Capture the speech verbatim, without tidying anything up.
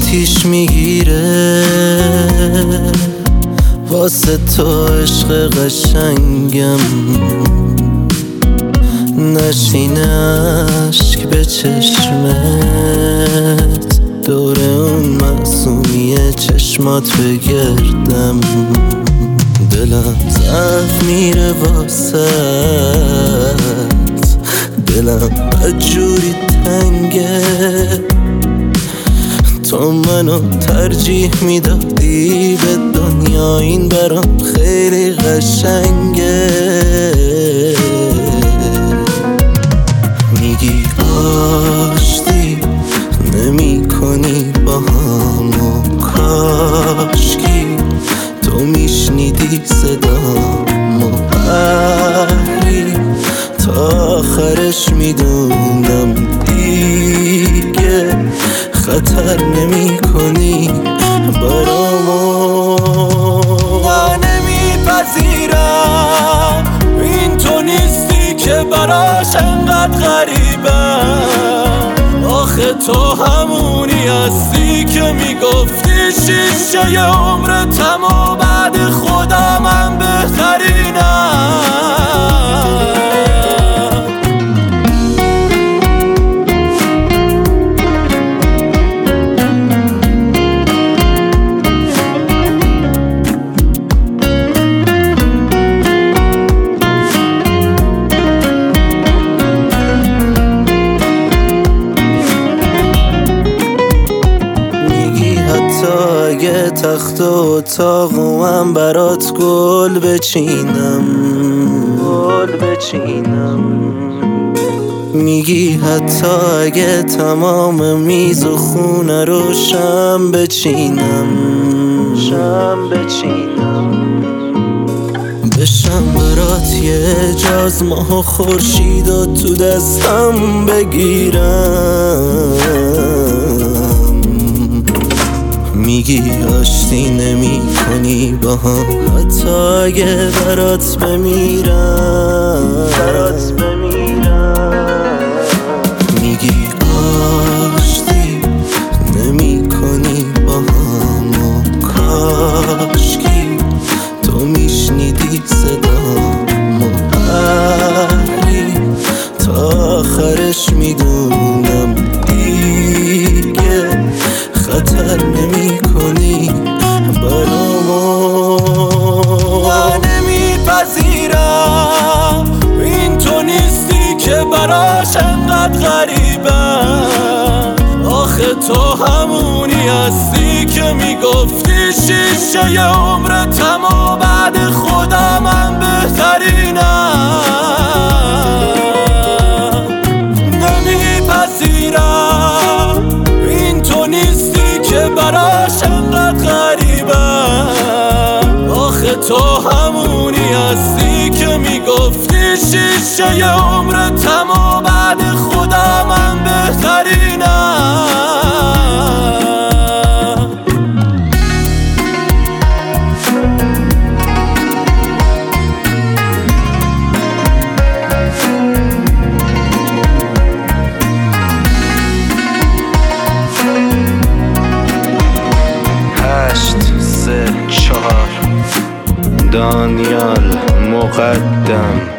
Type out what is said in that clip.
آتیش میگیره واسه تو عشق قشنگم، نشینه اشک به چشمت، دور اون معصومی چشمات بگردم. دلم ضعف میره واسه، دلم بدجوری تنگه، تو منو ترجیح میدادی به دنیا، این برام خیلی قشنگه. میگی آشتی نمی کنی با همو، کاشکی تو میشنیدی صدامو، هری تا آخرش میدونم دیگه خطر نمی کنی برامو. نه نمیپذیرم این تو نیستی که براش انقدر غریبم، آخه تو همونی هستی که میگفتی شیشه عمرتم و بعد خودم من بهترینم. اگه تخت و اتاق و من برات گل بچینم، گل بچینم. میگی حتی اگه تمام میز و خونه رو شم بچینم، شم بچینم. بشم برات یه جاز ماه و خورشید و تو دستم بگیرم. میگی آشتی نمی کنی با هم، حتی اگه برات بمیرم، برات بمیرم. میگی آشتی نمی کنی با هم و کاشکی تو میشنیدی صدامو، هری تا آخرش میدونم دیگه خطر نمی کنی برامو. نه نمیپذیرم این تو نیستی که براش انقدر غریبم، آخه تو همونی هستی که میگفتی شیشه عمرتم و بعد خودم من بهترینم. نمیپذیرم این تو نیستی که براش انقدر غریبم، آخه تو همونی هستی که میگفتی شیشه عمرتم و بعد خودم من بهترینم. دانیال مقدم